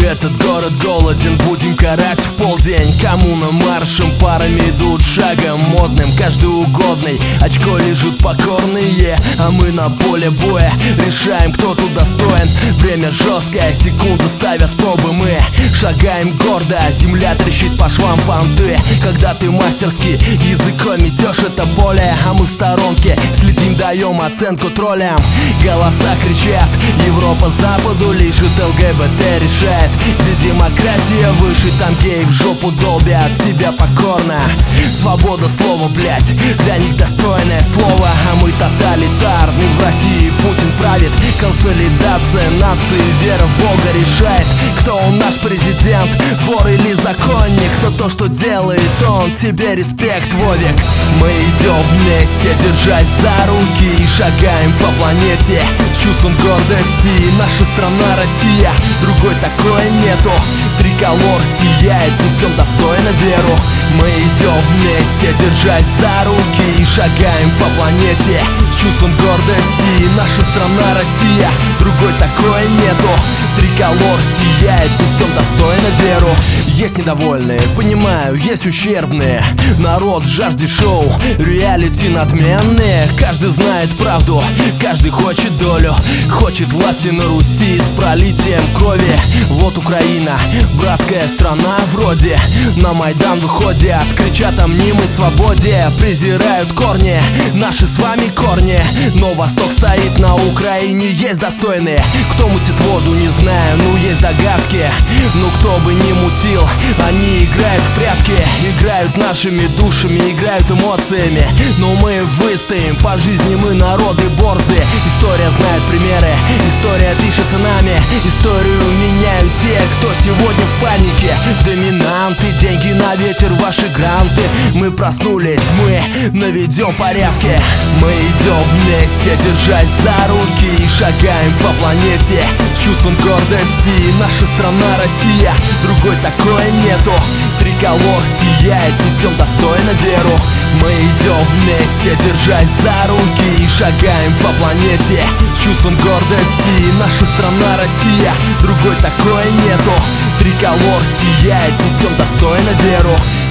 Этот город голоден, будем карать в полдень. Коммуна маршем, парами идут шагом модным, каждый угодный, очко лежит покорные. А мы на поле боя решаем, кто тут достоин. Время жесткое, секунды ставят пробы. Мы шагаем гордо, земля трещит по швам понты. Когда ты мастерски языком метешь это поле, а мы в сторонке следим, даем оценку троллям. Голоса кричат, Европа западу лежит, ЛГБТ решает. Где демократия выше, там геи в жопу долбят себя покорно. Свобода слова, блять, для них достойное слово. А мы тоталитарны, в России Путин правит. Консолидация нации, вера в Бога решает, кто он наш президент, вор или законник. Но то, что делает он, тебе респект, Вовик. Мы идем вместе, держась за руки, и шагаем по планете с чувством гордости. Наша страна Россия, другой такой нету. Триколор сияет, несем достойно веру. Мы идем вместе, держась за руки, и шагаем по планете с чувством гордости. Наша страна Россия, другой такой нету. Триколор сияет, несем достойно веру. Есть недовольные, понимаю, есть ущербные. Народ в жажде шоу, реалити надменные. Каждый знает правду, каждый хочет долю. Хочет власти на Руси с пролитием крови. Вот Украина, братская страна вроде. На Майдан выходят, кричат о мнимой свободе. Презирают корни, наши с вами корни. Но Восток стоит на Украине, есть достойные. Кто мутит воду, не знаю, ну есть догадки. Ну кто бы ни мутил, они играют в прятки. Играют нашими душами, играют эмоциями. Но мы выстоим, по жизни мы народы борзые. История знает примеры, история пишется нами. Историю меняют те, кто сегодня в панике. Доминанты, деньги на ветер, ваши гранты. Мы проснулись, мы наведем порядки. Мы идем вместе, держась за руки, и шагаем по планете с чувством гордости. Наша страна Россия, другой такой нету. Триколор сияет, несем достойно веру. Мы идем вместе, держась за руки, и шагаем по планете с чувством гордости. Наша страна Россия, другой такой нету. Триколор сияет, несем достойно веру.